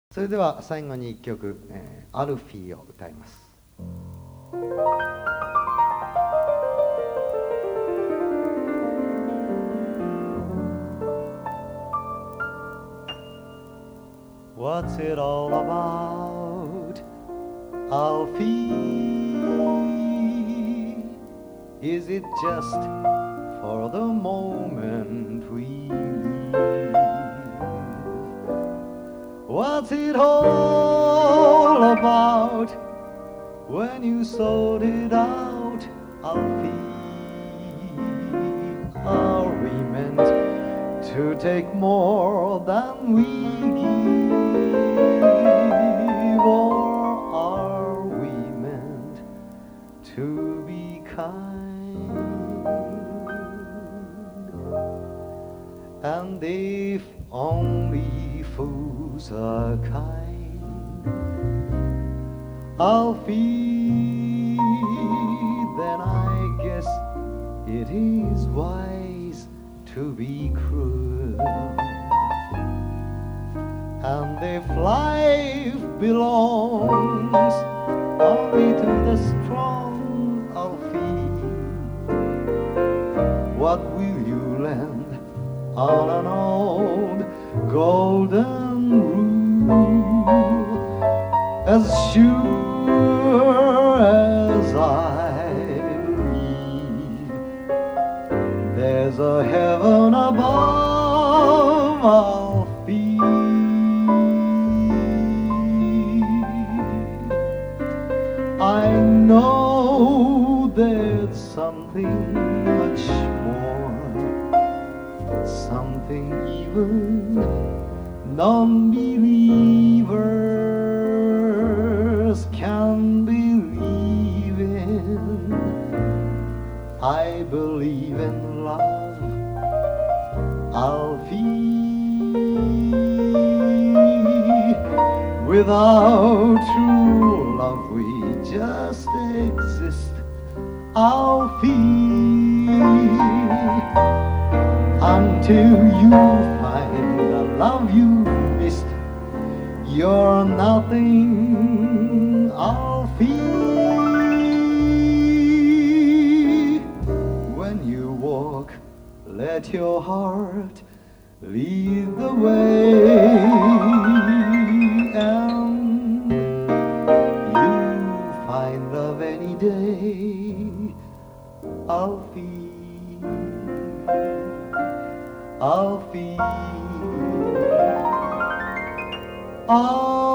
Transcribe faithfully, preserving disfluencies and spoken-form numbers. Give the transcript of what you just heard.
それでは最後に一曲、えー、アルフィーを歌います。What's it all about, Alfie? Is it just for the moment we live? What's it all about when you sold it out, Alfie? Are we meant to take more than we give, or are we meant to be kind? And if only fools are kind, Alfie, then I guess it is wise to be cruel. And if life belongs only to the strong, Alfie, what will you lend on an old golden rule? As sure as I believe there's a heaven above, Alfie, I know there's something much more, something even non-believers can believe in. I believe in love, Alfie. Without true love we just exist, Alfie, until you find the love you missed. You're nothing, Alfie. When you walk, let your heart lead the way, and you'll find love any day, Alfie, Alfie, Alfie.